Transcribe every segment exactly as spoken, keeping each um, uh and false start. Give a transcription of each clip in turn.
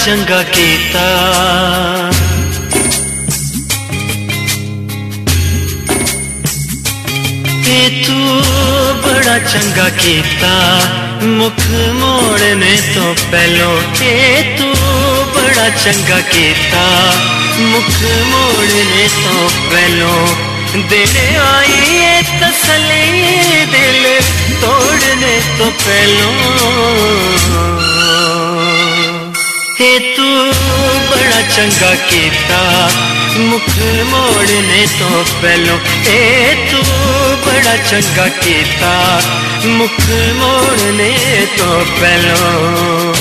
चंगा कीता। ते तू बड़ा चंगा कीता मुख मोड़ने तो पहलो। ते तू बड़ा चंगा कीता मुख मोड़ने तो पहलो। देने आई है तसल्ली दिल तोड़ने तो पहलो। हे तू बड़ा चंगा कीता मुख मोड़ने तो पहलो। हे तू बड़ा चंगा कीता मुख मोड़ने तो पहलो।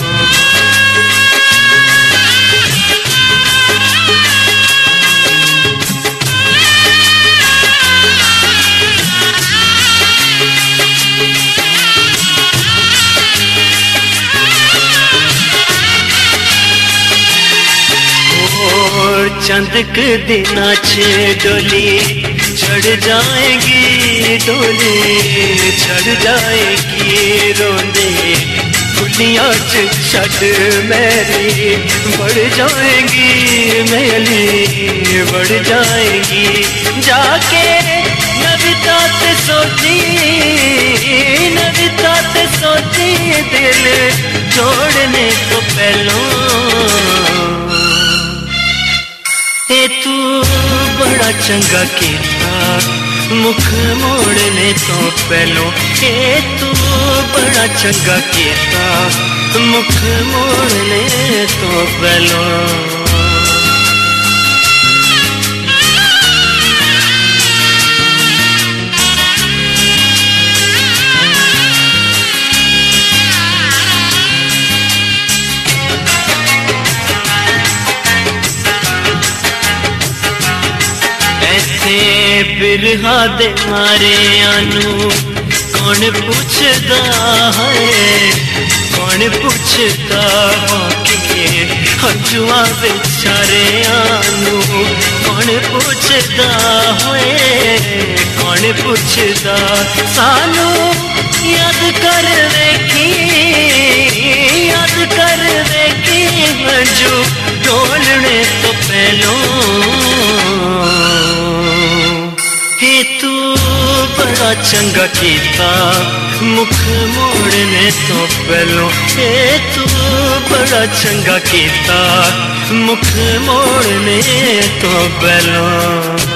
चंदक दिना छे डोली चढ़ जाएगी, डोली चढ़ जाएगी रोंदे फुलियां च छड़ मेरी बढ़ जाएगी, मेली बढ़ जाएगी। जाके नविता ते सोची, नविता ते सोची दिल जोड़ने तो पहलो। हे तू बड़ा चंगा कीता मुख मोड़ने तो पहलो। हे तू बड़ा चंगा कीता मुख मोड़ने तो पहलो। बिरहा दे मारे आनू कौन पूछदा है, कौन पूछदा के हंजुआ बेचारे आनू कौन पूछदा है, कौन पूछदा। सानू याद कर देखी, याद कर देखी हंजू डोलने तो पहलो। हे तू बड़ा चंगा कीता मुख मोड़ने तो पहलो। हे तू बड़ा चंगा कीता मुख मोड़ने तो पहलो।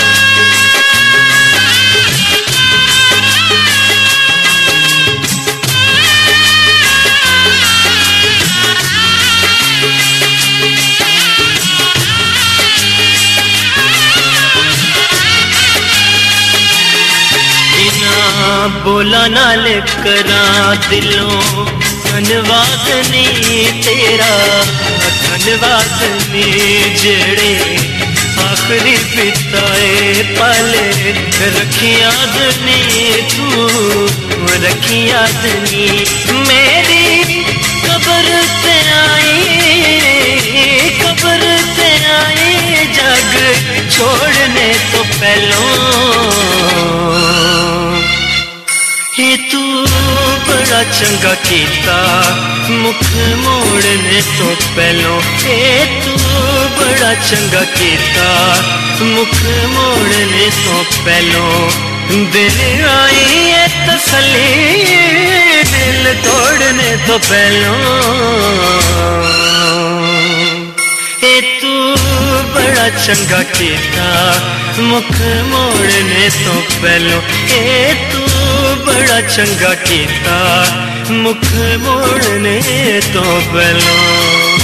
बोला नाल करा दिलों धन्यवाद नी तेरा, धन्यवाद नी जेड़े आखिरी पिताए पाले रखी याद नी तू, रखी याद नी। मेरी कबर ते आई, कबर ते आई जग छोड़ने तो पहलो। हे तू बड़ा चंगा कीता मुख मोड़ने तो पहलो। हे तू बड़ा चंगा कीता मुख मोड़ने तो पहलो। दिल आई है तसल्ली दिल तोड़ने तो पहलो। हे तू बड़ा चंगा कीता मुख मोड़ने तो पहलो। हे तू बड़ा चंगा कीता मुख मोड़ने तो पहलो।